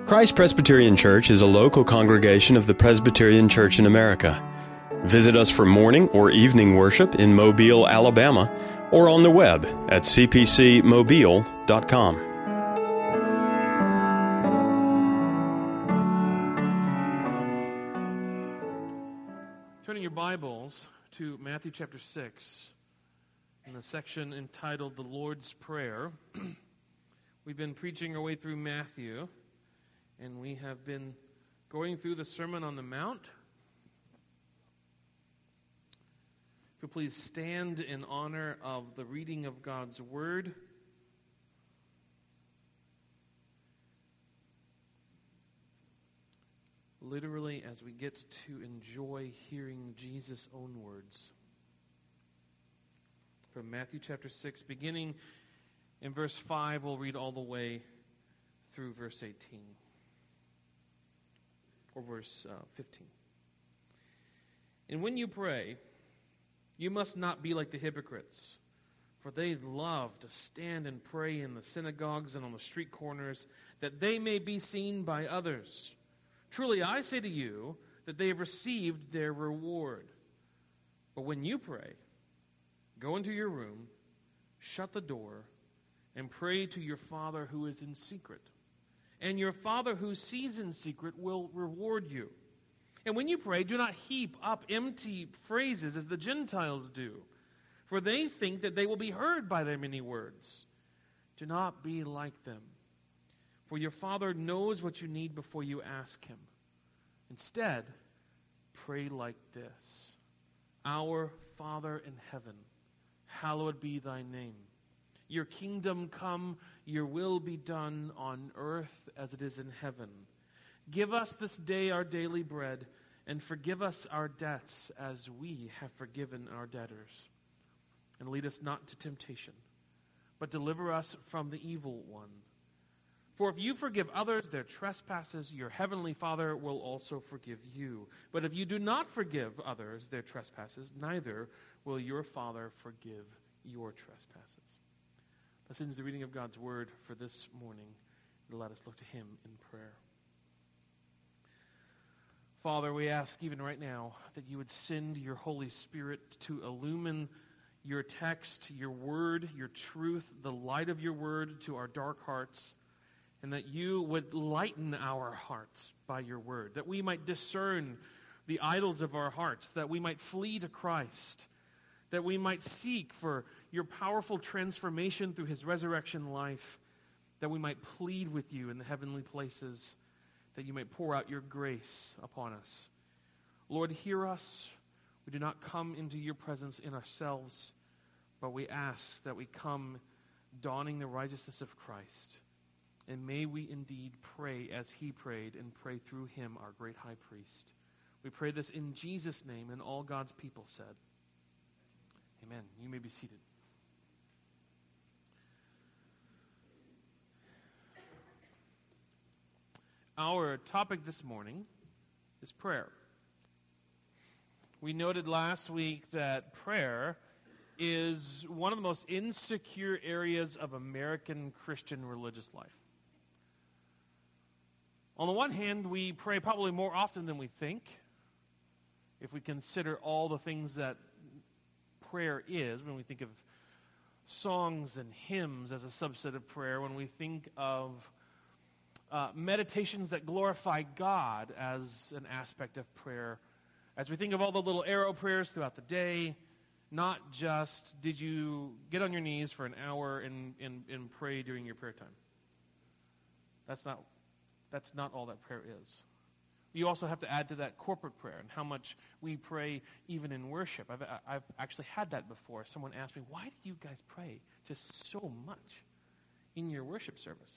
Christ Presbyterian Church is a local congregation of the Presbyterian Church in America. Visit us for morning or evening worship in Mobile, Alabama, or on the web at cpcmobile.com. Turning your Bibles to Matthew chapter 6, in the section entitled The Lord's Prayer. We've been preaching our way through Matthew, and we have been going through the Sermon on the Mount. If you'll please stand in honor of the reading of God's Word. Literally, as we get to enjoy hearing Jesus' own words. From Matthew chapter 6, beginning in verse 5, we'll read all the way through verse 18. Or verse 15. And when you pray, you must not be like the hypocrites, for they love to stand and pray in the synagogues and on the street corners, that they may be seen by others. Truly, I say to you that they have received their reward. But when you pray, go into your room, shut the door, and pray to your Father who is in secret. And your Father who sees in secret will reward you. And when you pray, do not heap up empty phrases as the Gentiles do, for they think that they will be heard by their many words. Do not be like them, for your Father knows what you need before you ask Him. Instead, pray like this: Our Father in heaven, hallowed be thy name. Your kingdom come, your will be done on earth as it is in heaven. Give us this day our daily bread, and forgive us our debts as we have forgiven our debtors. And lead us not to temptation, but deliver us from the evil one. For if you forgive others their trespasses, your heavenly Father will also forgive you. But if you do not forgive others their trespasses, neither will your Father forgive your trespasses. This ends the reading of God's Word for this morning. Let us look to Him in prayer. Father, we ask even right now that you would send your Holy Spirit to illumine your text, your word, your truth, the light of your word to our dark hearts, and that you would lighten our hearts by your word, that we might discern the idols of our hearts, that we might flee to Christ, that we might seek for your powerful transformation through his resurrection life, that we might plead with you in the heavenly places, that you might pour out your grace upon us. Lord, hear us. We do not come into your presence in ourselves, but we ask that we come donning the righteousness of Christ. And may we indeed pray as he prayed and pray through him, our great high priest. We pray this in Jesus' name, and all God's people said, amen. You may be seated. Our topic this morning is prayer. We noted last week that prayer is one of the most insecure areas of American Christian religious life. On the one hand, we pray probably more often than we think, if we consider all the things that prayer is, when we think of songs and hymns as a subset of prayer, when we think of meditations that glorify God as an aspect of prayer, as we think of all the little arrow prayers throughout the day, not just did you get on your knees for an hour and pray during your prayer time. That's not all that prayer is. You also have to add to that corporate prayer and how much we pray even in worship. I've actually had that before. Someone asked me, why do you guys pray just so much in your worship service?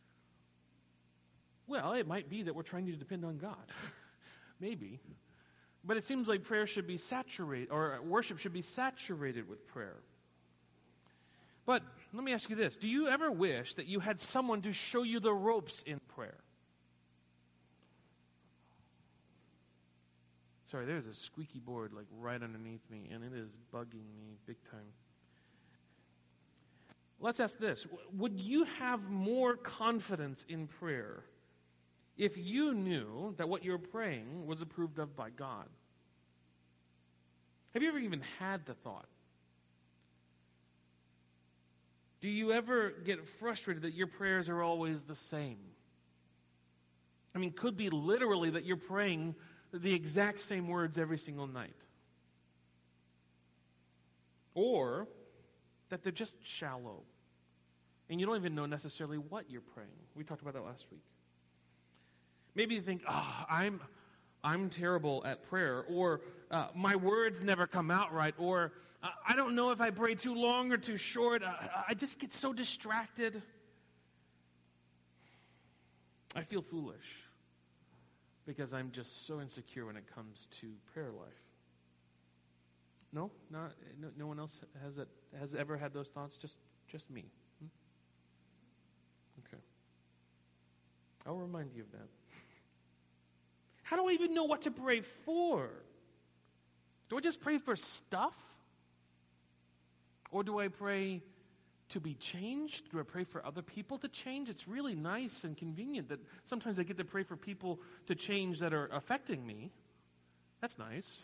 Well, it might be that we're trying to depend on God. Maybe. But it seems like prayer should be saturated, or worship should be saturated with prayer. But let me ask you this. Do you ever wish that you had someone to show you the ropes in prayer? Sorry, there's a squeaky board like right underneath me, and it is bugging me big time. Let's ask this. Would you have more confidence in prayer if you knew that what you're praying was approved of by God? Have you ever even had the thought? Do you ever get frustrated that your prayers are always the same? I mean, could be literally that you're praying the exact same words every single night. Or that they're just shallow. And you don't even know necessarily what you're praying. We talked about that last week. Maybe you think, I'm terrible at prayer. Or my words never come out right. Or I don't know if I pray too long or too short. I just get so distracted. I feel foolish because I'm just so insecure when it comes to prayer life. No one else has ever had those thoughts. Just me. Okay. I'll remind you of that. How do I even know what to pray for? Do I just pray for stuff? Or do I pray to be changed? Do I pray for other people to change? It's really nice and convenient that sometimes I get to pray for people to change that are affecting me. That's nice.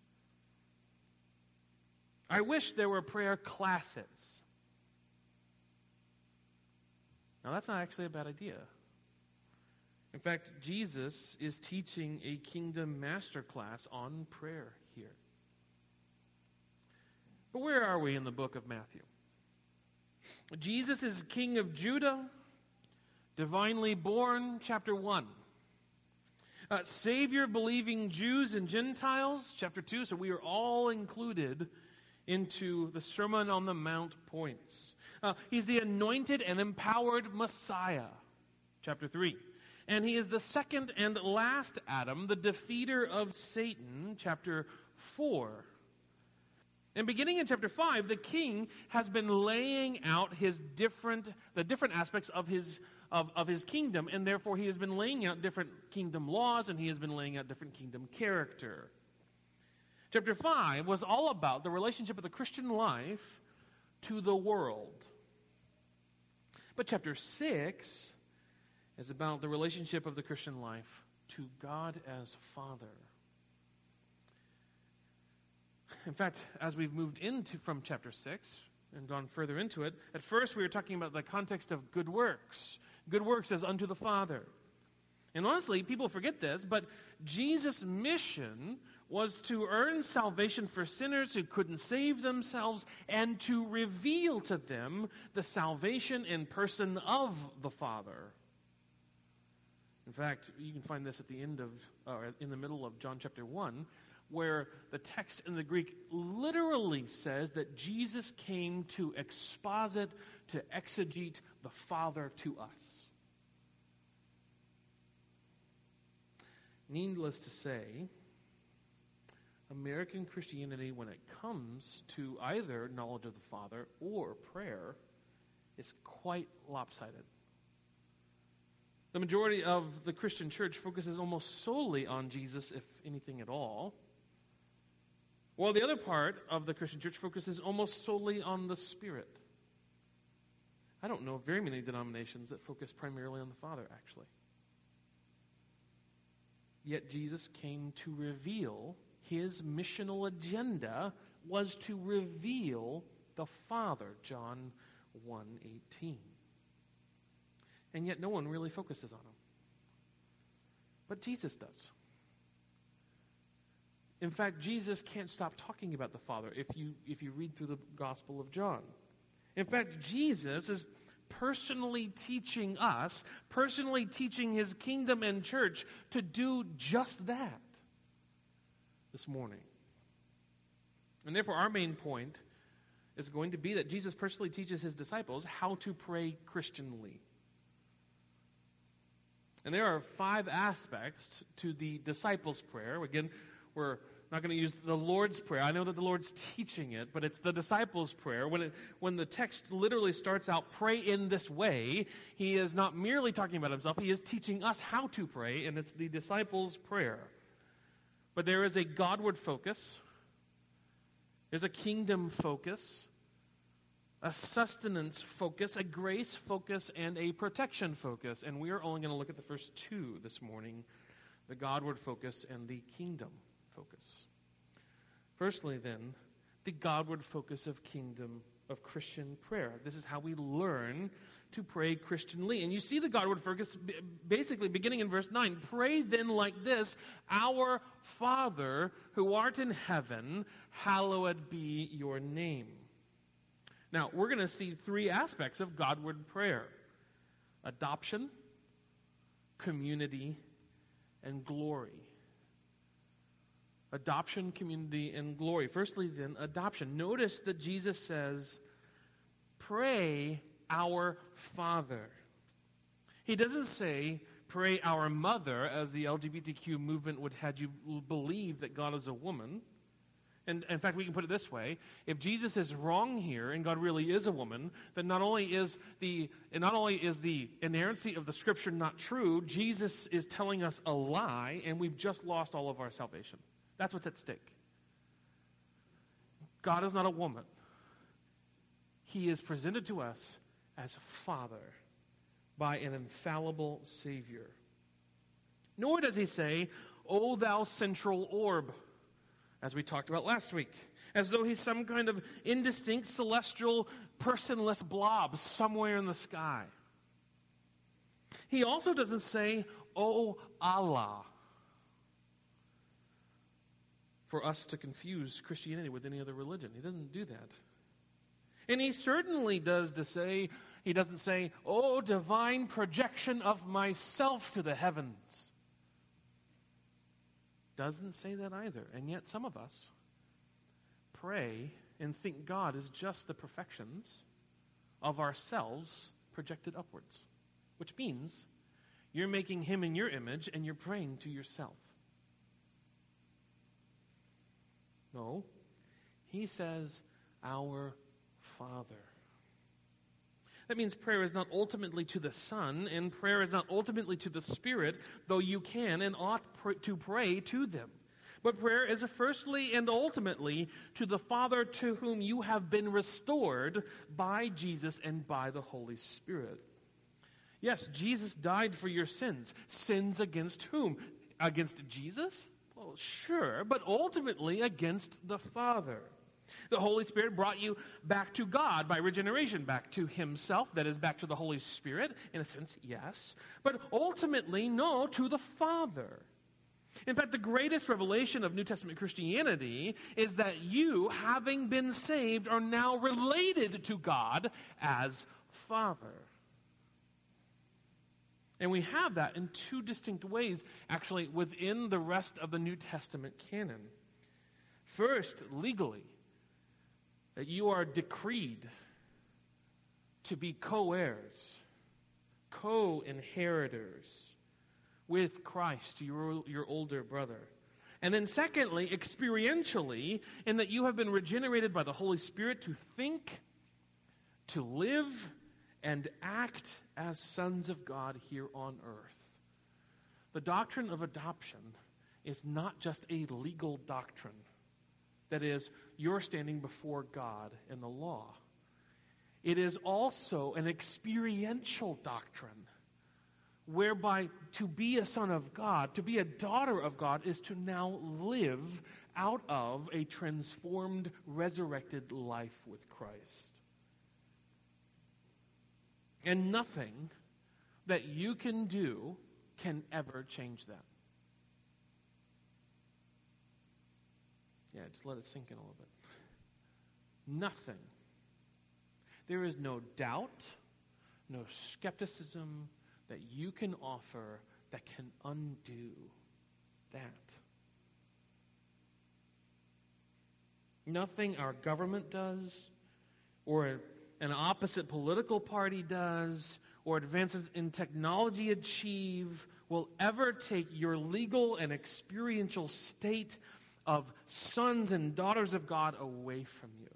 I wish there were prayer classes. Now, that's not actually a bad idea. In fact, Jesus is teaching a kingdom masterclass on prayer here. But where are we in the book of Matthew? Jesus is King of Judah, divinely born, chapter 1. Savior believing Jews and Gentiles, chapter 2. So we are all included into the Sermon on the Mount points. He's the anointed and empowered Messiah, chapter 3. And he is the second and last Adam, the defeater of Satan, chapter 4. And beginning in chapter 5, the king has been laying out the different aspects of his kingdom, and therefore he has been laying out different kingdom laws, and he has been laying out different kingdom character. Chapter 5 was all about the relationship of the Christian life to the world. But chapter 6 is about the relationship of the Christian life to God as Father. In fact, as we've moved from chapter 6 and gone further into it, at first we were talking about the context of good works. Good works as unto the Father. And honestly, people forget this, but Jesus' mission was to earn salvation for sinners who couldn't save themselves and to reveal to them the salvation and person of the Father. In fact, you can find this at the end of, or in the middle of John chapter 1, where the text in the Greek literally says that Jesus came to exposit, to exegete the Father to us. Needless to say, American Christianity, when it comes to either knowledge of the Father or prayer, is quite lopsided. The majority of the Christian church focuses almost solely on Jesus, if anything at all, while the other part of the Christian church focuses almost solely on the Spirit. I don't know of very many denominations that focus primarily on the Father, actually. Yet Jesus came to reveal, his missional agenda was to reveal the Father, John 1:18. And yet no one really focuses on him. But Jesus does. In fact, Jesus can't stop talking about the Father if you read through the Gospel of John. In fact, Jesus is personally teaching us, personally teaching his kingdom and church to do just that this morning. And therefore, our main point is going to be that Jesus personally teaches his disciples how to pray Christianly. And there are 5 aspects to the disciples' prayer. Again, we're not going to use the Lord's Prayer. I know that the Lord's teaching it, but it's the disciples' prayer. When the text literally starts out, pray in this way, he is not merely talking about himself. He is teaching us how to pray, and it's the disciples' prayer. But there is a Godward focus. There's a kingdom focus. a sustenance focus, a grace focus, and a protection focus. And we are only going to look at the first two this morning, the Godward focus and the kingdom focus. Firstly, then, the Godward focus of Christian prayer. This is how we learn to pray Christianly. And you see the Godward focus basically beginning in verse 9. Pray then like this, Our Father who art in heaven, hallowed be your name. Now, we're going to see three aspects of Godward prayer: adoption, community, and glory. Adoption, community, and glory. Firstly, then, adoption. Notice that Jesus says, pray our Father. He doesn't say, pray our mother, as the LGBTQ movement would have you believe that God is a woman. And in fact, we can put it this way: if Jesus is wrong here, and God really is a woman, then not only is the inerrancy of the Scripture not true, Jesus is telling us a lie, and we've just lost all of our salvation. That's what's at stake. God is not a woman. He is presented to us as Father by an infallible Savior. Nor does he say, O thou central orb, as we talked about last week, as though he's some kind of indistinct, celestial, personless blob somewhere in the sky. He also doesn't say, O Allah, for us to confuse Christianity with any other religion. He doesn't do that. And he certainly doesn't say, O divine projection of myself to the heavens. Doesn't say that either. And yet some of us pray and think God is just the perfections of ourselves projected upwards, which means you're making him in your image and you're praying to yourself. No, he says, our Father. That means prayer is not ultimately to the Son, and prayer is not ultimately to the Spirit, though you can and ought to pray to them. But prayer is firstly and ultimately to the Father, to whom you have been restored by Jesus and by the Holy Spirit. Yes, Jesus died for your sins. Sins against whom? Against Jesus? Well, sure, but ultimately against the Father. The Holy Spirit brought you back to God by regeneration, back to himself, that is, back to the Holy Spirit, in a sense, yes. But ultimately, no, to the Father. In fact, the greatest revelation of New Testament Christianity is that you, having been saved, are now related to God as Father. And we have that in two distinct ways, actually, within the rest of the New Testament canon. First, legally, that you are decreed to be co-heirs, co-inheritors with Christ, your older brother. And then secondly, experientially, in that you have been regenerated by the Holy Spirit to think, to live, and act as sons of God here on earth. The doctrine of adoption is not just a legal doctrine. That is, you're standing before God in the law. It is also an experiential doctrine, whereby to be a son of God, to be a daughter of God, is to now live out of a transformed, resurrected life with Christ. And nothing that you can do can ever change that. Yeah, just let it sink in a little bit. Nothing. There is no doubt, no skepticism that you can offer that can undo that. Nothing our government does, or an opposite political party does, or advances in technology achieve, will ever take your legal and experiential state of sons and daughters of God away from you.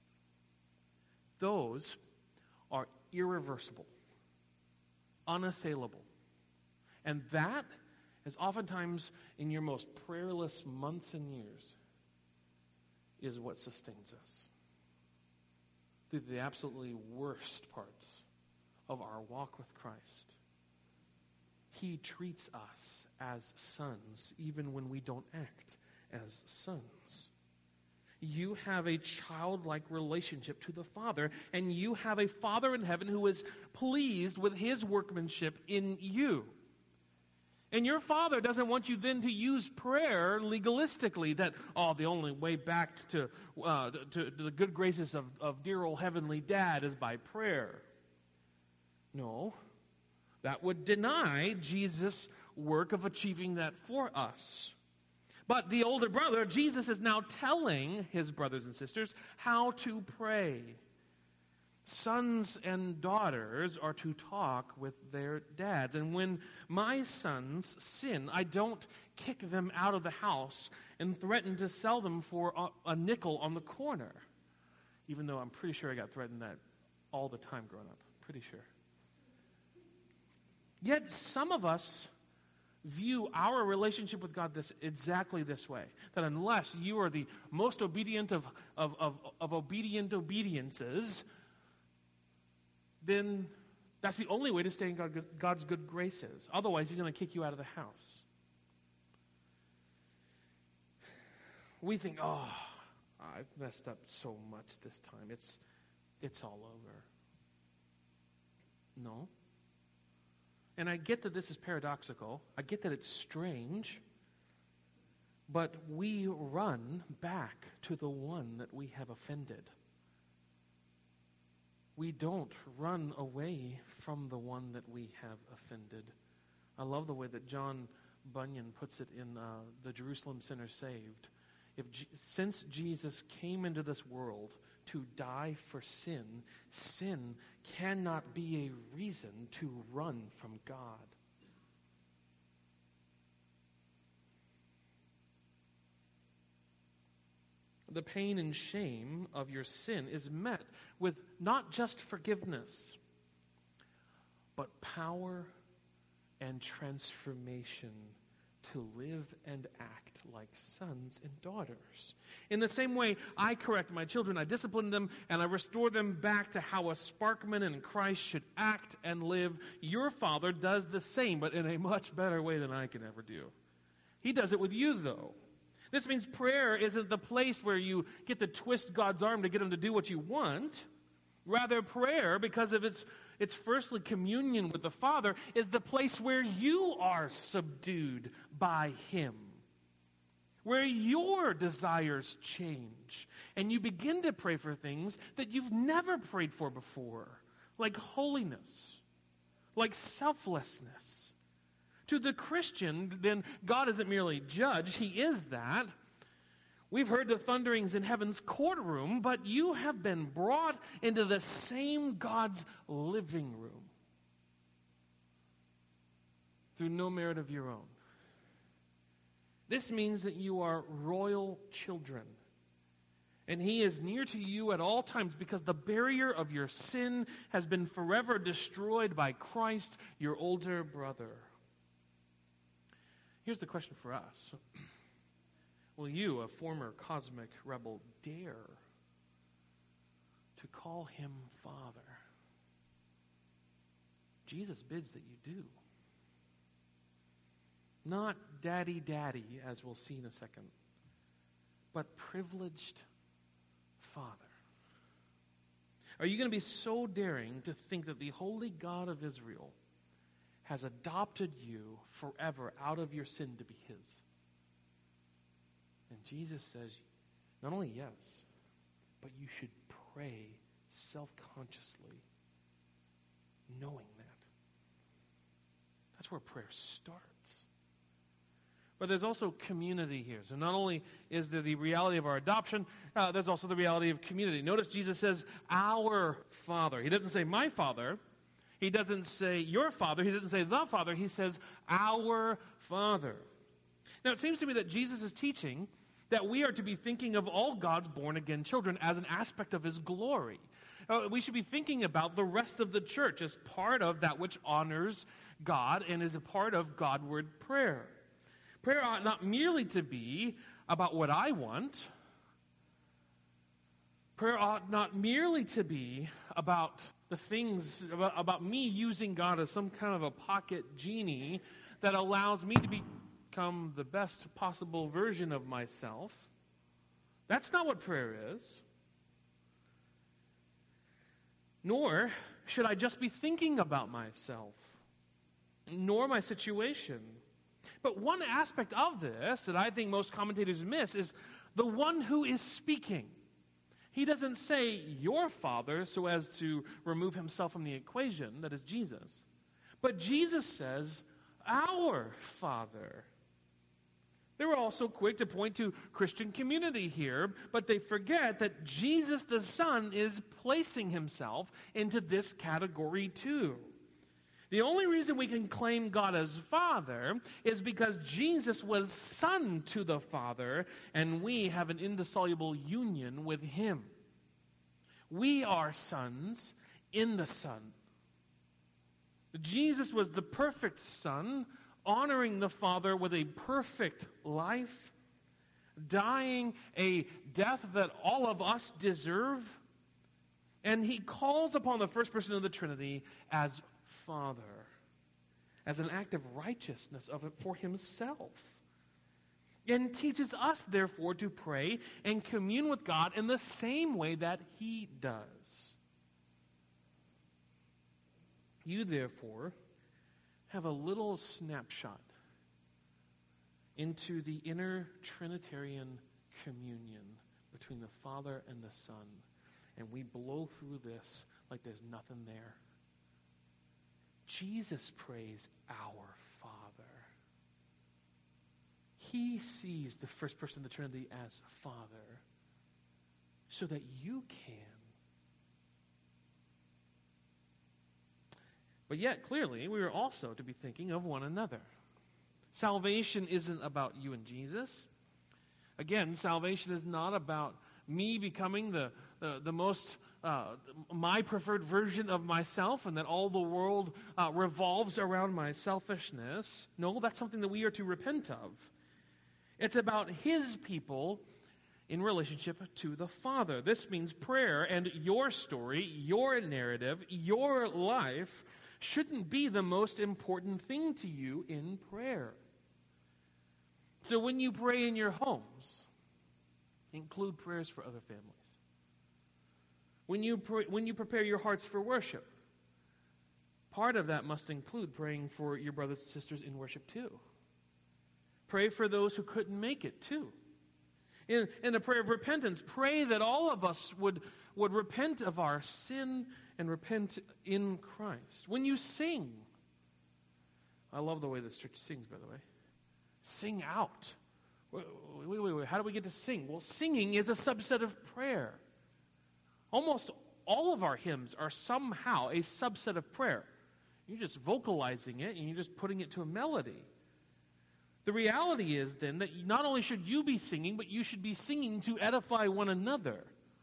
Those are irreversible, unassailable. And that is oftentimes, in your most prayerless months and years, is what sustains us. through the absolutely worst parts of our walk with Christ. He treats us as sons, even when we don't act as sons. You have a childlike relationship to the Father, and you have a Father in heaven who is pleased with his workmanship in you. And your Father doesn't want you then to use prayer legalistically, that, the only way back to the good graces of dear old heavenly Dad is by prayer. No, that would deny Jesus' work of achieving that for us. But the older brother, Jesus, is now telling his brothers and sisters how to pray. Sons and daughters are to talk with their dads. And when my sons sin, I don't kick them out of the house and threaten to sell them for a nickel on the corner. Even though I'm pretty sure I got threatened that all the time growing up. Pretty sure. Yet some of us view our relationship with God exactly this way. That unless you are the most obedient of obedient obediences, then that's the only way to stay in God's good graces. Otherwise, he's going to kick you out of the house. We think, I've messed up so much this time. It's all over. No. And I get that this is paradoxical. I get that it's strange. But we run back to the one that we have offended. We don't run away from the one that we have offended. I love the way that John Bunyan puts it in The Jerusalem Sinner Saved. Since Jesus came into this world to die for sin, sin cannot be a reason to run from God. The pain and shame of your sin is met with not just forgiveness, but power and transformation to live and act like sons and daughters. In the same way, I correct my children, I discipline them, and I restore them back to how a Sparkman in Christ should act and live. Your Father does the same, but in a much better way than I can ever do. He does it with you, though. This means prayer isn't the place where you get to twist God's arm to get him to do what you want. Rather, prayer, because of its firstly communion with the Father, is the place where you are subdued by him, where your desires change, and you begin to pray for things that you've never prayed for before, like holiness, like selflessness. To the Christian, then, God isn't merely judge, he is that. We've heard the thunderings in heaven's courtroom, but you have been brought into the same God's living room through no merit of your own. This means that you are royal children, and he is near to you at all times because the barrier of your sin has been forever destroyed by Christ, your older brother. Here's the question for us. Will you, a former cosmic rebel, dare to call him Father? Jesus bids that you do. Not daddy, daddy, as we'll see in a second, but privileged Father. Are you going to be so daring to think that the holy God of Israel has adopted you forever out of your sin to be his? And Jesus says, not only yes, but you should pray self-consciously, knowing that. That's where prayer starts. But there's also community here. So not only is there the reality of our adoption, there's also the reality of community. Notice Jesus says, our Father. He doesn't say my Father. He doesn't say your Father. He doesn't say the Father. He says our Father. Now, it seems to me that Jesus is teaching that we are to be thinking of all God's born-again children as an aspect of his glory. We should be thinking about the rest of the church as part of that which honors God and is a part of Godward prayer. Prayer ought not merely to be about what I want, Prayer ought not merely to be about the things, about me using God as some kind of a pocket genie that allows me to become the best possible version of myself. That's not what prayer is. Nor should I just be thinking about myself, nor my situation. But one aspect of this that I think most commentators miss is the one who is speaking. He doesn't say your Father so as to remove himself from the equation, that is Jesus. But Jesus says, our Father. They were also quick to point to Christian community here, but they forget that Jesus the Son is placing himself into this category too. The only reason we can claim God as Father is because Jesus was Son to the Father, and we have an indissoluble union with him. We are sons in the Son. Jesus was the perfect Son, honoring the Father with a perfect life, dying a death that all of us deserve, and he calls upon the first person of the Trinity as Father, as an act of righteousness of it for himself, and teaches us, therefore, to pray and commune with God in the same way that he does. You, therefore, have a little snapshot into the inner Trinitarian communion between the Father and the Son, and we blow through this like there's nothing there. Jesus prays our Father. He sees the first person of the Trinity as Father so that you can. But yet, clearly, we are also to be thinking of one another. Salvation isn't about you and Jesus. Again, salvation is not about me becoming the most my preferred version of myself and that all the world revolves around my selfishness. No, that's something that we are to repent of. It's about his people in relationship to the Father. This means prayer and your story, your narrative, your life shouldn't be the most important thing to you in prayer. So when you pray in your homes, include prayers for other families. When you prepare your hearts for worship, part of that must include praying for your brothers and sisters in worship too. Pray for those who couldn't make it too. In a prayer of repentance, pray that all of us would repent of our sin and repent in Christ. When you sing, I love the way this church sings, by the way. Sing out. Wait. How do we get to sing? Well, singing is a subset of prayer. Almost all of our hymns are somehow a subset of prayer. You're just vocalizing it and you're just putting it to a melody. The reality is then that not only should you be singing, but you should be singing to edify one another.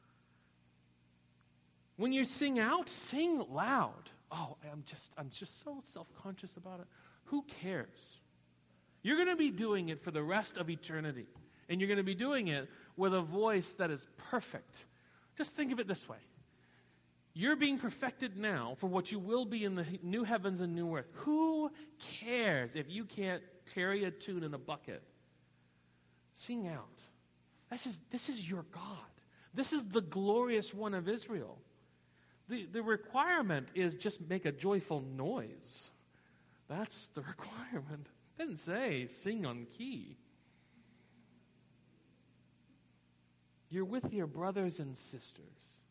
When you sing out, sing loud. Oh, I'm just so self-conscious about it. Who cares? You're going to be doing it for the rest of eternity. And you're going to be doing it with a voice that is perfect. Just think of it this way. You're being perfected now for what you will be in the new heavens and new earth. Who cares if you can't carry a tune in a bucket? Sing out. This is your God. This is the glorious one of Israel. The requirement is just make a joyful noise. That's the requirement. It didn't say sing on key. You're with your brothers and sisters.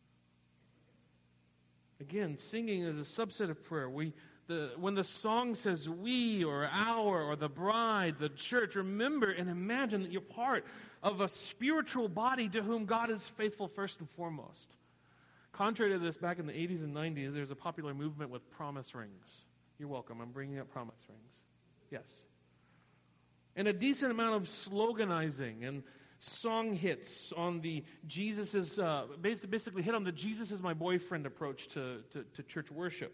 Again, singing is a subset of prayer. When the song says we or our or the bride, the church, remember and imagine that you're part of a spiritual body to whom God is faithful first and foremost. Contrary to this, back in the 80s and 90s, there's a popular movement with promise rings. You're welcome. I'm bringing up promise rings. Yes. And a decent amount of sloganizing and song hits on the basically hit on the Jesus is my boyfriend approach to church worship.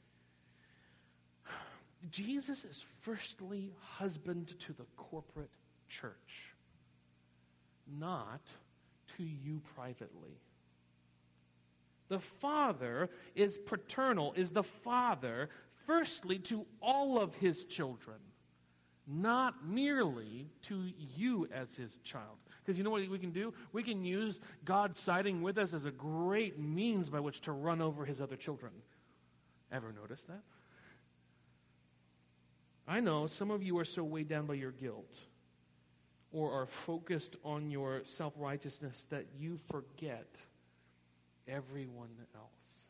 Jesus is firstly husband to the corporate church, not to you privately. The Father is paternal, is the Father, firstly, to all of his children, not merely to you as his child. Because you know what we can do? We can use God siding with us as a great means by which to run over his other children. Ever notice that? I know some of you are so weighed down by your guilt or are focused on your self-righteousness that you forget everyone else.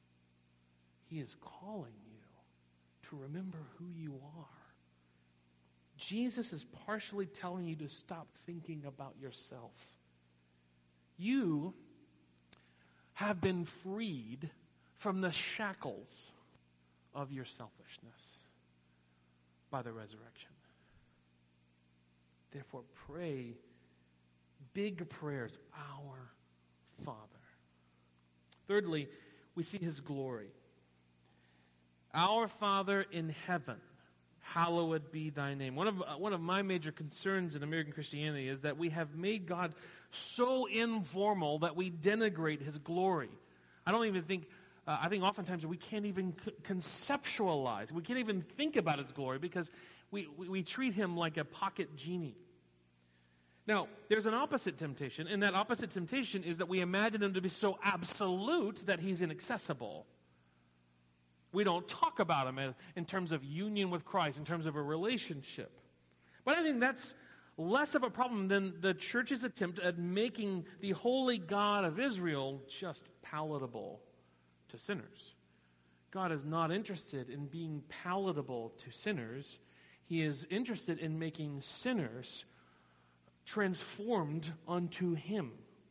He is calling you to remember who you are. Jesus is partially telling you to stop thinking about yourself. You have been freed from the shackles of your selfishness by the resurrection. Therefore, pray big prayers, Our Father. Thirdly, we see his glory. Our Father in heaven, hallowed be thy name. One of my major concerns in American Christianity is that we have made God so informal that we denigrate his glory. I think oftentimes we can't even conceptualize. We can't even think about his glory because we treat him like a pocket genie. Now, there's an opposite temptation, and that opposite temptation is that we imagine him to be so absolute that he's inaccessible. We don't talk about him in terms of union with Christ, in terms of a relationship. But I think that's less of a problem than the church's attempt at making the holy God of Israel just palatable to sinners. God is not interested in being palatable to sinners. He is interested in making sinners transformed unto him.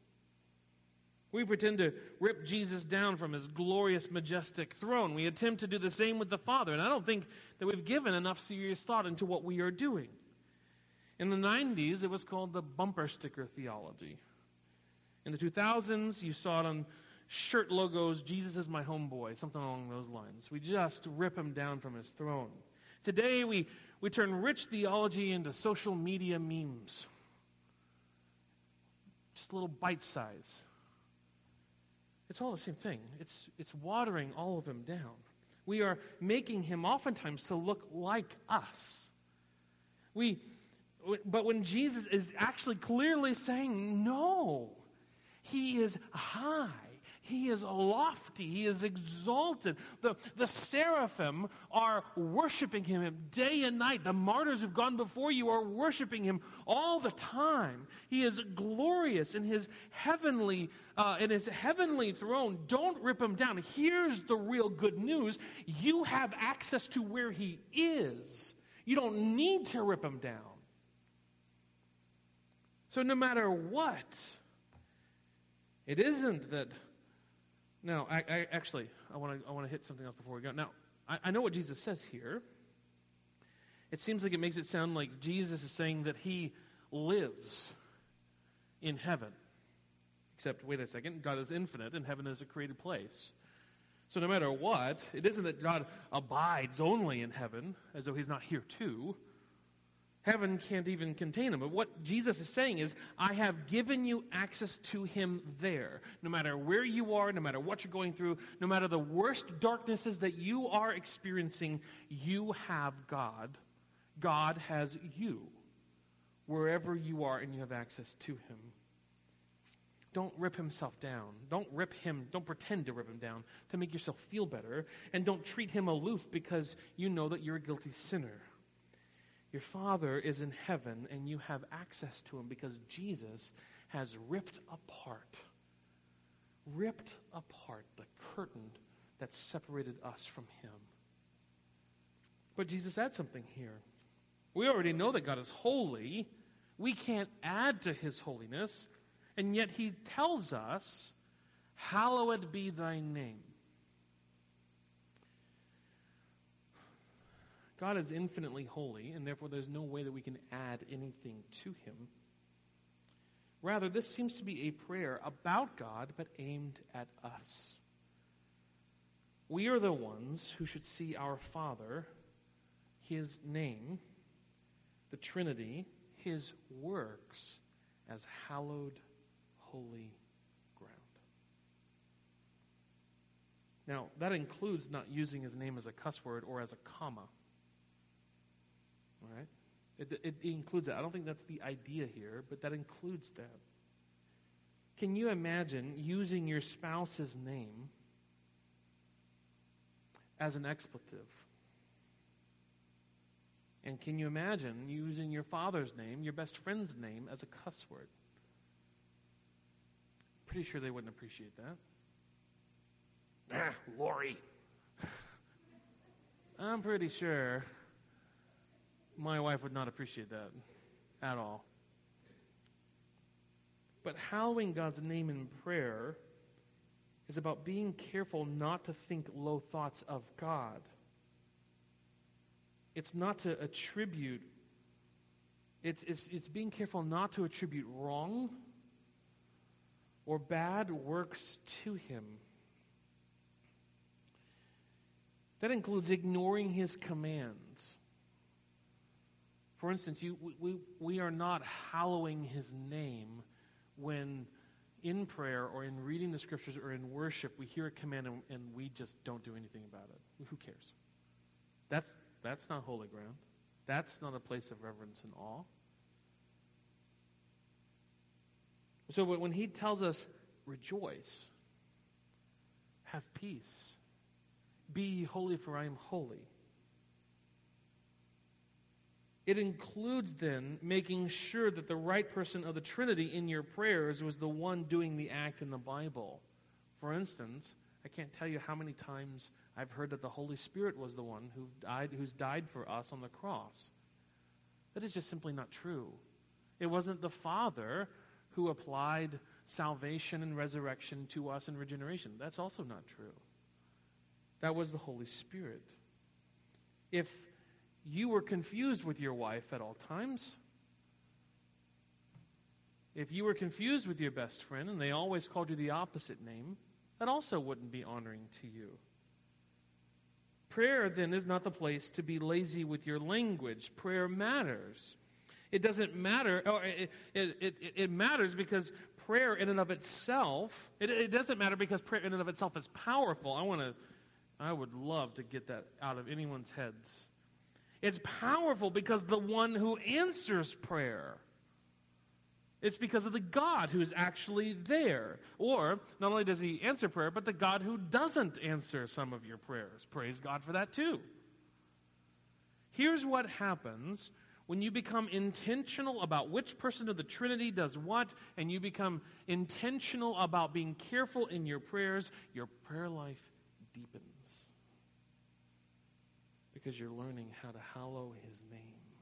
We pretend to rip Jesus down from his glorious, majestic throne. We attempt to do the same with the Father, and I don't think that we've given enough serious thought into what we are doing. In the 90s, it was called the bumper sticker theology. In the 2000s, you saw it on shirt logos, Jesus is my homeboy, something along those lines. We just rip him down from his throne. Today, we turn rich theology into social media memes. Just a little bite size. It's all the same thing. It's watering all of him down. We are making him oftentimes to look like us. But when Jesus is actually clearly saying, no, he is high. He is lofty. He is exalted. The seraphim are worshiping him day and night. The martyrs who've gone before you are worshiping him all the time. He is glorious in his heavenly throne. Don't rip him down. Here's the real good news. You have access to where he is. You don't need to rip him down. So no matter what, it isn't that. Now, I want to hit something else before we go. Now, I know what Jesus says here. It seems like it makes it sound like Jesus is saying that he lives in heaven. Except, wait a second, God is infinite and heaven is a created place. So no matter what, it isn't that God abides only in heaven, as though he's not here too. Heaven can't even contain him. But what Jesus is saying is, I have given you access to him there. No matter where you are, no matter what you're going through, no matter the worst darknesses that you are experiencing, you have God. God has you. Wherever you are and you have access to him. Don't rip himself down. Don't pretend to rip him down to make yourself feel better. And don't treat him aloof because you know that you're a guilty sinner. Your Father is in heaven, and you have access to him because Jesus has ripped apart the curtain that separated us from him. But Jesus adds something here. We already know that God is holy. We can't add to his holiness, and yet he tells us, hallowed be thy name. God is infinitely holy, and therefore there's no way that we can add anything to him. Rather, this seems to be a prayer about God, but aimed at us. We are the ones who should see our Father, his name, the Trinity, his works, as hallowed, holy ground. Now, that includes not using his name as a cuss word or as a comma. All right? It includes that. I don't think that's the idea here, but that includes that. Can you imagine using your spouse's name as an expletive? And can you imagine using your father's name, your best friend's name, as a cuss word? Pretty sure they wouldn't appreciate that. Lori. I'm pretty sure my wife would not appreciate that at all. But hallowing God's name in prayer is about being careful not to think low thoughts of God. It's not to attribute, it's being careful not to attribute wrong or bad works to him. That includes ignoring his commands. For instance, we are not hallowing his name when in prayer or in reading the scriptures or in worship we hear a command and we just don't do anything about it. Who cares? That's not holy ground. That's not a place of reverence and awe. So when he tells us, rejoice, have peace, be ye holy for I am holy, it includes then making sure that the right person of the Trinity in your prayers was the one doing the act in the Bible. For instance, I can't tell you how many times I've heard that the Holy Spirit was the one who's died for us on the cross. That is just simply not true. It wasn't the Father who applied salvation and resurrection to us in regeneration. That's also not true. That was the Holy Spirit. If you were confused with your wife at all times, if you were confused with your best friend and they always called you the opposite name, that also wouldn't be honoring to you. Prayer, then, is not the place to be lazy with your language. Prayer matters. It doesn't matter, or it matters because prayer in and of itself, it doesn't matter because prayer in and of itself is powerful. I would love to get that out of anyone's heads. It's powerful because the one who answers prayer, it's because of the God who is actually there. Or, not only does he answer prayer, but the God who doesn't answer some of your prayers. Praise God for that too. Here's what happens when you become intentional about which person of the Trinity does what, and you become intentional about being careful in your prayers, your prayer life deepens. Because you're learning how to hallow his name.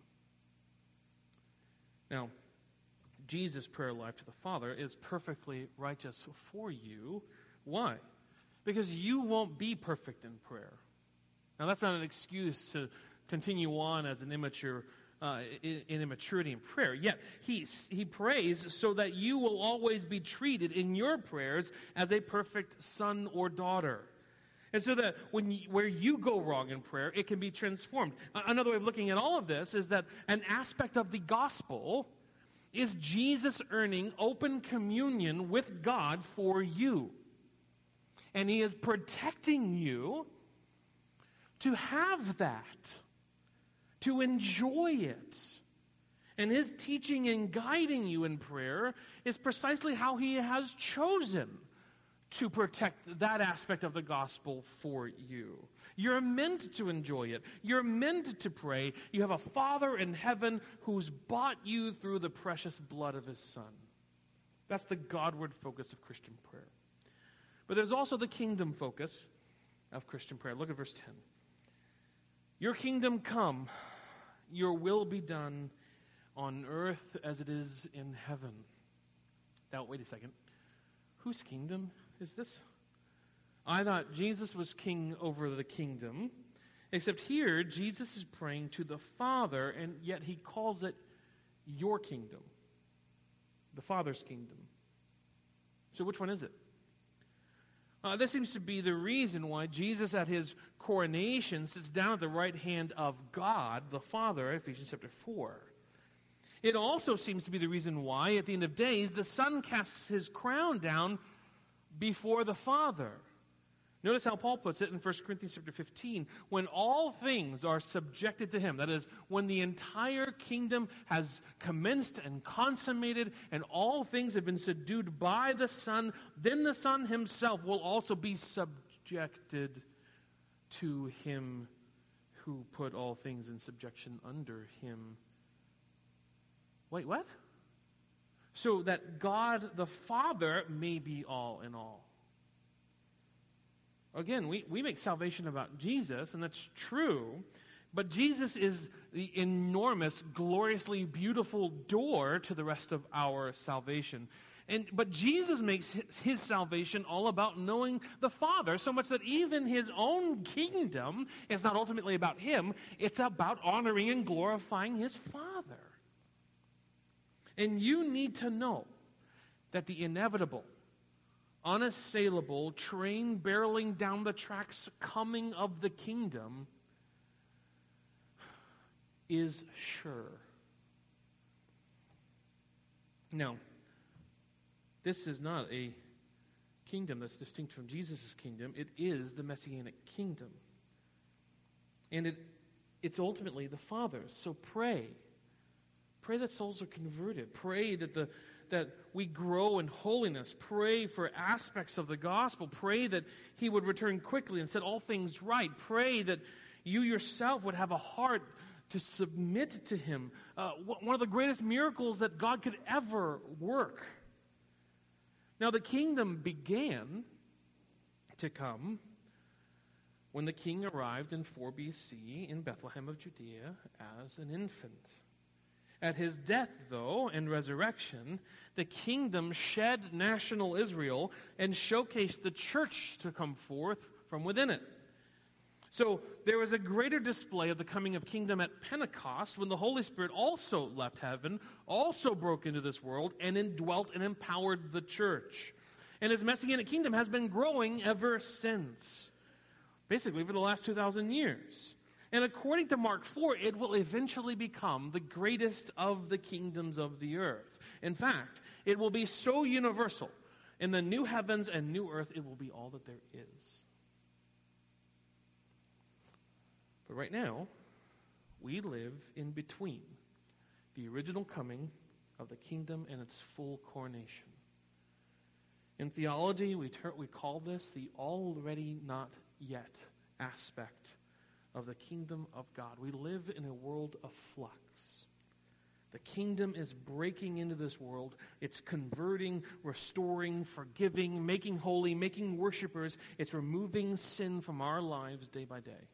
Now, Jesus' prayer life to the Father is perfectly righteous for you. Why? Because you won't be perfect in prayer. Now, that's not an excuse to continue on as an immature in immaturity in prayer. Yet, he prays so that you will always be treated in your prayers as a perfect son or daughter. And so that where you go wrong in prayer, it can be transformed. Another way of looking at all of this is that an aspect of the gospel is Jesus earning open communion with God for you. And he is protecting you to have that, to enjoy it. And his teaching and guiding you in prayer is precisely how he has chosen to protect that aspect of the gospel for you. You're meant to enjoy it. You're meant to pray. You have a Father in heaven who's bought you through the precious blood of his Son. That's the Godward focus of Christian prayer. But there's also the kingdom focus of Christian prayer. Look at verse 10. Your kingdom come, your will be done on earth as it is in heaven. Now, wait a second. Whose kingdom is this? I thought Jesus was king over the kingdom, except here Jesus is praying to the Father, and yet he calls it your kingdom, the Father's kingdom. So which one is it? This seems to be the reason why Jesus at his coronation sits down at the right hand of God, the Father, Ephesians chapter 4. It also seems to be the reason why, at the end of days, the Son casts his crown down before the Father. Notice how Paul puts it in 1 Corinthians chapter 15. When all things are subjected to him, that is, when the entire kingdom has commenced and consummated, and all things have been subdued by the Son, then the Son himself will also be subjected to him who put all things in subjection under him. Wait, what? So that God the Father may be all in all. Again, we make salvation about Jesus, and that's true, but Jesus is the enormous, gloriously beautiful door to the rest of our salvation. But Jesus makes his salvation all about knowing the Father, so much that even his own kingdom is not ultimately about him. It's about honoring and glorifying his Father. And you need to know that the inevitable, unassailable train barreling down the tracks coming of the kingdom is sure. Now, this is not a kingdom that's distinct from Jesus' kingdom. It is the Messianic kingdom. And it's ultimately the Father's. So pray. Pray that souls are converted. Pray that we grow in holiness. Pray for aspects of the gospel. Pray that he would return quickly and set all things right. Pray that you yourself would have a heart to submit to him. One of the greatest miracles that God could ever work. Now, the kingdom began to come when the king arrived in 4 BC in Bethlehem of Judea as an infant. At his death, though, and resurrection, the kingdom shed national Israel and showcased the church to come forth from within it. So there was a greater display of the coming of kingdom at Pentecost when the Holy Spirit also left heaven, also broke into this world, and indwelt and empowered the church. And his Messianic kingdom has been growing ever since, basically for the last 2,000 years. And according to Mark 4, it will eventually become the greatest of the kingdoms of the earth. In fact, it will be so universal. In the new heavens and new earth, it will be all that there is. But right now, we live in between the original coming of the kingdom and its full coronation. In theology, we call this the already not yet aspect of the kingdom of God. We live in a world of flux. The kingdom is breaking into this world. It's converting, restoring, forgiving, making holy, making worshipers. It's removing sin from our lives day by day.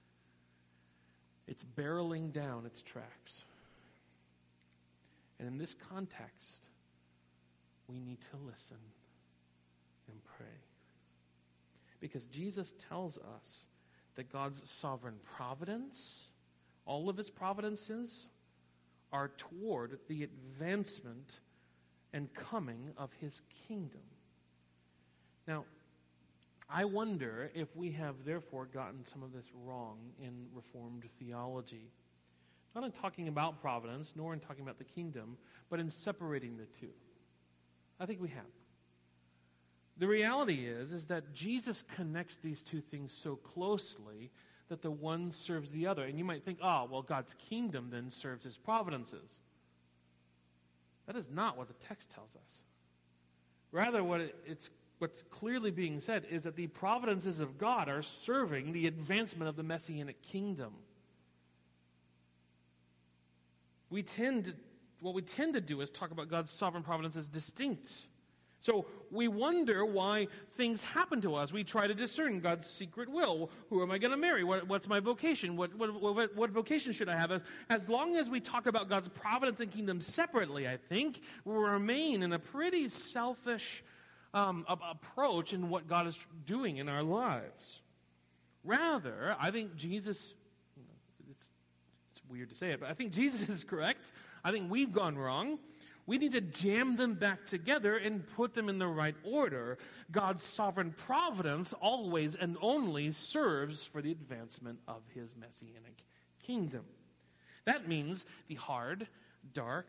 It's barreling down its tracks. And in this context, we need to listen and pray. Because Jesus tells us that God's sovereign providence, all of his providences, are toward the advancement and coming of his kingdom. Now, I wonder if we have therefore gotten some of this wrong in Reformed theology. Not in talking about providence, nor in talking about the kingdom, but in separating the two. I think we have. The reality is that Jesus connects these two things so closely that the one serves the other. And you might think, well, God's kingdom then serves his providences. That is not what the text tells us. Rather, what's clearly being said is that the providences of God are serving the advancement of the Messianic kingdom. What we tend to do is talk about God's sovereign providence as distinct. So we wonder why things happen to us. We try to discern God's secret will. Who am I going to marry? What's my vocation? What vocation should I have? As long as we talk about God's providence and kingdom separately, I think, we'll remain in a pretty selfish approach in what God is doing in our lives. Rather, I think Jesus, it's weird to say it, but I think Jesus is correct. I think we've gone wrong. We need to jam them back together and put them in the right order. God's sovereign providence always and only serves for the advancement of his Messianic kingdom. That means the hard, dark,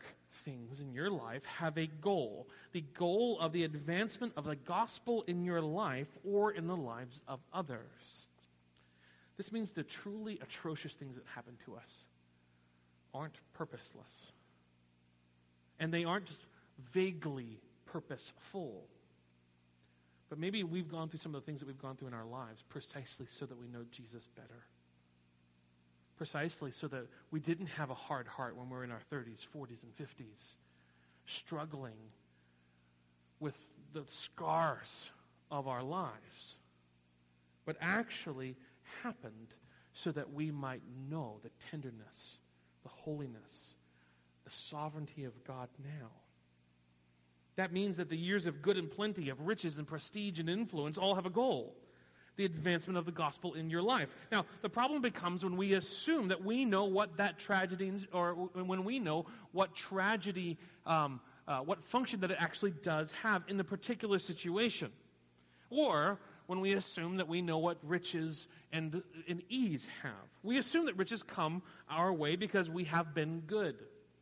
things in your life have a goal, the goal of the advancement of the gospel in your life or in the lives of others. This means the truly atrocious things that happen to us aren't purposeless. And they aren't just vaguely purposeful. But maybe we've gone through some of the things that we've gone through in our lives precisely so that we know Jesus better. Precisely so that we didn't have a hard heart when we're in our 30s, 40s, and 50s, struggling with the scars of our lives, but actually happened so that we might know the tenderness, the holiness, the sovereignty of God now. That means that the years of good and plenty, of riches and prestige and influence all have a goal: the advancement of the gospel in your life. Now, the problem becomes when we assume that we know what that tragedy, or when we know what tragedy, what function that it actually does have in the particular situation. Or when we assume that we know what riches and ease have. We assume that riches come our way because we have been good.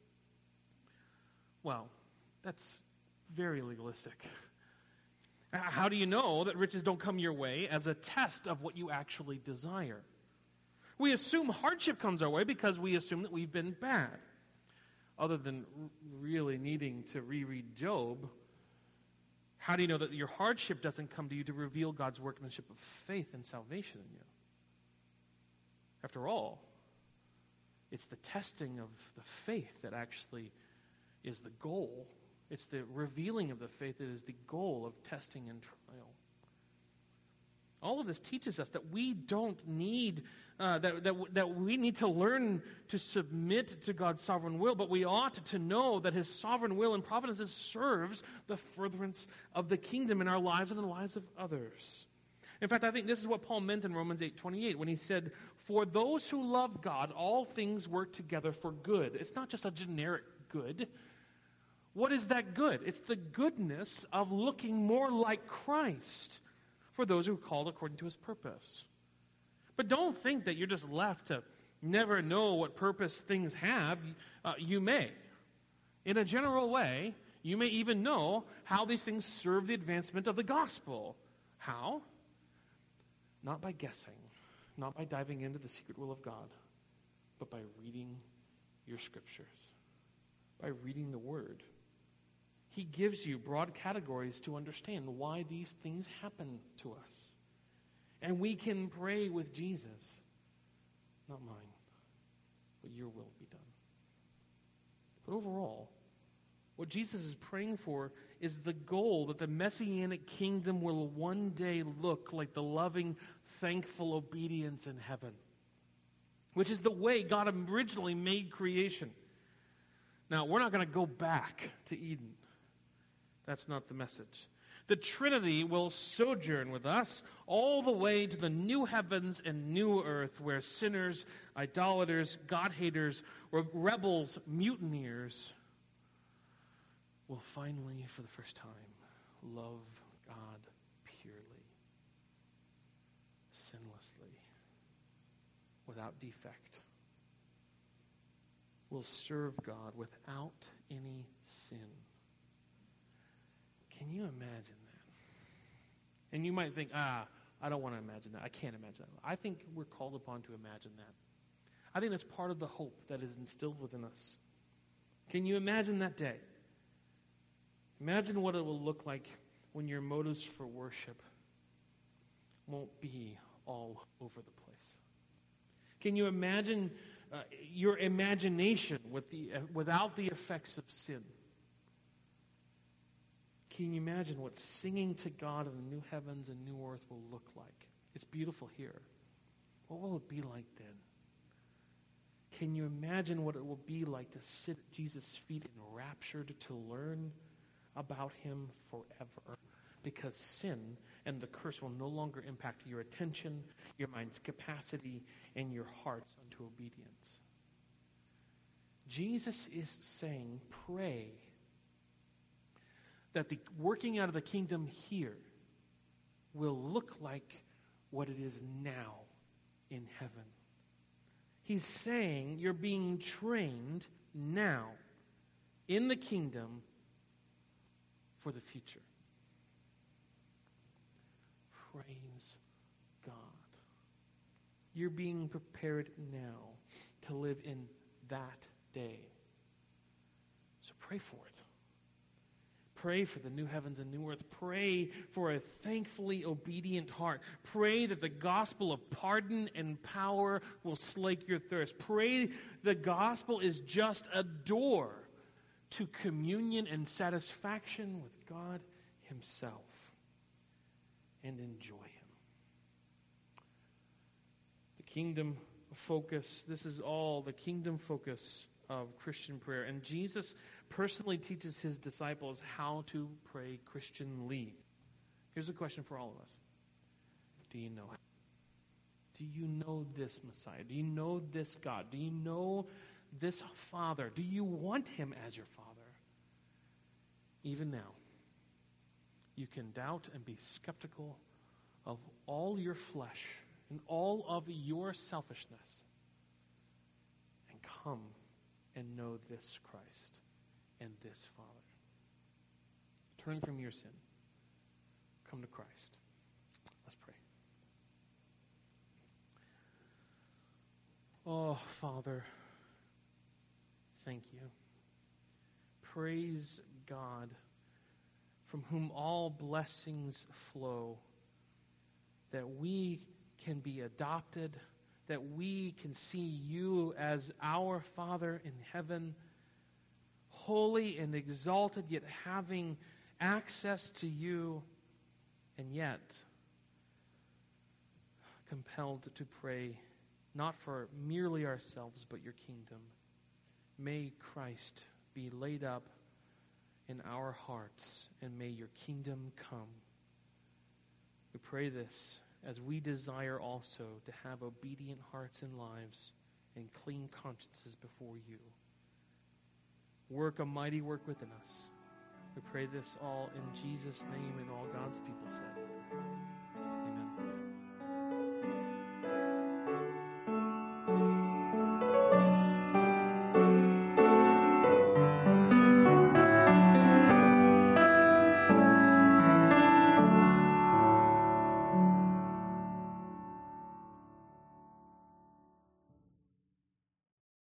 Well, that's very legalistic. How do you know that riches don't come your way as a test of what you actually desire? We assume hardship comes our way because we assume that we've been bad. Other than really needing to reread Job, how do you know that your hardship doesn't come to you to reveal God's workmanship of faith and salvation in you? After all, it's the testing of the faith that actually is the goal. It's the revealing of the faith that is the goal of testing and trial. All of this teaches us that we don't need, that we need to learn to submit to God's sovereign will, but we ought to know that His sovereign will and providence serves the furtherance of the kingdom in our lives and in the lives of others. In fact, I think this is what Paul meant in Romans 8:28 when he said, "For those who love God, all things work together for good." It's not just a generic good. What is that good? It's the goodness of looking more like Christ for those who are called according to His purpose. But don't think that you're just left to never know what purpose things have. You may. In a general way, you may even know how these things serve the advancement of the gospel. How? Not by guessing, not by diving into the secret will of God, but by reading your scriptures, by reading the Word. He gives you broad categories to understand why these things happen to us. And we can pray with Jesus, not mine, but your will be done. But overall, what Jesus is praying for is the goal that the Messianic kingdom will one day look like the loving, thankful obedience in heaven, which is the way God originally made creation. Now, we're not going to go back to Eden. That's not the message. The Trinity will sojourn with us all the way to the new heavens and new earth where sinners, idolaters, God-haters, rebels, mutineers will finally, for the first time, love God purely, sinlessly, without defect. Will serve God without any sin. Can you imagine that? And you might think, I don't want to imagine that. I can't imagine that. I think we're called upon to imagine that. I think that's part of the hope that is instilled within us. Can you imagine that day? Imagine what it will look like when your motives for worship won't be all over the place. Can you imagine your imagination without the effects of sin? Can you imagine what singing to God in the new heavens and new earth will look like? It's beautiful here. What will it be like then? Can you imagine what it will be like to sit at Jesus' feet enraptured to learn about Him forever? Because sin and the curse will no longer impact your attention, your mind's capacity, and your hearts unto obedience. Jesus is saying, pray that the working out of the kingdom here will look like what it is now in heaven. He's saying you're being trained now in the kingdom for the future. Praise God. You're being prepared now to live in that day. So pray for it. Pray for the new heavens and new earth. Pray for a thankfully obedient heart. Pray that the gospel of pardon and power will slake your thirst. Pray the gospel is just a door to communion and satisfaction with God himself. And enjoy him. The kingdom focus, this is all the kingdom focus of Christian prayer. And Jesus personally teaches his disciples how to pray Christianly. Here's a question for all of us. Do you know him? Do you know this Messiah? Do you know this God? Do you know this Father? Do you want him as your Father? Even now, you can doubt and be skeptical of all your flesh and all of your selfishness and come and know this Christ and this Father. Turn from your sin. Come to Christ. Let's pray. Oh, Father, thank you. Praise God, from whom all blessings flow, that we can be adopted, that we can see you as our Father in heaven, holy and exalted, yet having access to you, and yet compelled to pray not for merely ourselves, but your kingdom. May Christ be laid up in our hearts, and may your kingdom come. We pray this as we desire also to have obedient hearts and lives and clean consciences before you. Work a mighty work within us. We pray this all in Jesus' name, and all God's people said. Amen.